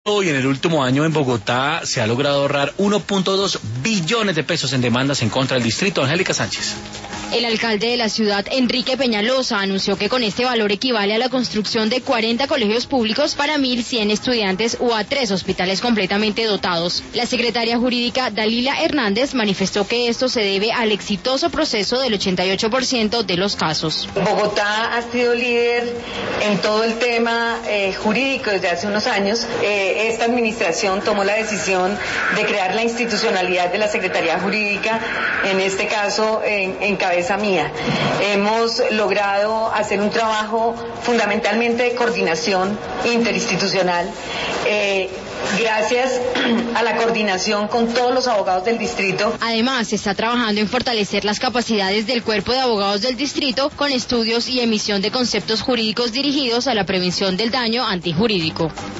Hoy en el último año en Bogotá se ha logrado ahorrar 1.2 billones de pesos en demandas en contra del distrito. Angélica Sánchez. El alcalde de la ciudad, Enrique Peñalosa, anunció que con este valor equivale a la construcción de 40 colegios públicos para 1.100 estudiantes o a 3 hospitales completamente dotados. La secretaria jurídica, Dalila Hernández, manifestó que esto se debe al exitoso proceso del 88% de los casos. Bogotá ha sido líder en todo el tema jurídico desde hace unos años. Esta administración tomó la decisión de crear la institucionalidad de la Secretaría Jurídica, en este caso en cabeza mía. Hemos logrado hacer un trabajo fundamentalmente de coordinación interinstitucional, gracias a la coordinación con todos los abogados del distrito. Además, se está trabajando en fortalecer las capacidades del cuerpo de abogados del distrito con estudios y emisión de conceptos jurídicos dirigidos a la prevención del daño antijurídico.